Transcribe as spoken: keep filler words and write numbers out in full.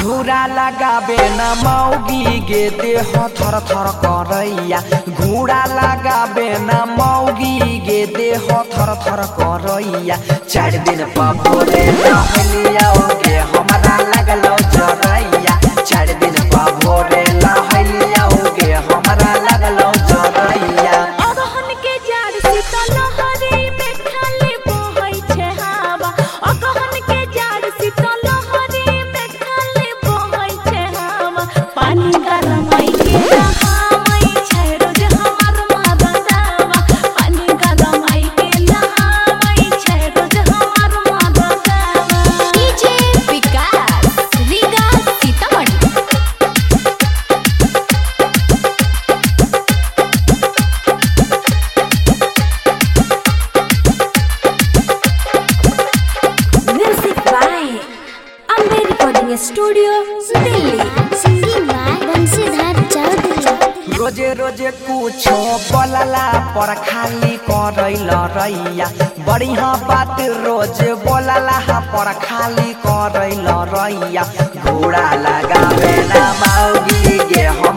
घूरा लगाबे न मौगी गे देह थर थर करैया घूरा लगाबे न मौगी गे देह थर थर करैया चार दिन पबोरे लहलिया गे हमरा लगलो जरैया चार दिन पबोरे लहलिया गे हमरा लगलो जरैया अगहन के जाड़ शीतल लहरी में खाली बहै छे हवा अगहन के जाड़ शीतल लहरी में खाली बहै छे हवा पानी गरमाई के नहावै छै रोज हमर मदनवा पानी गरमाई के नहावै छै रोज हमर मदनवा DJ Vikas Riga Sitamarhi studio Delhi singing by Bansidhar Chaudhary रोजे रोजे कुछो बोलला पर खाली करैल रैया बढ़िया बात रोज बोलला पर खाली करैल रैया घोड़ा लगावे ना मौगी गे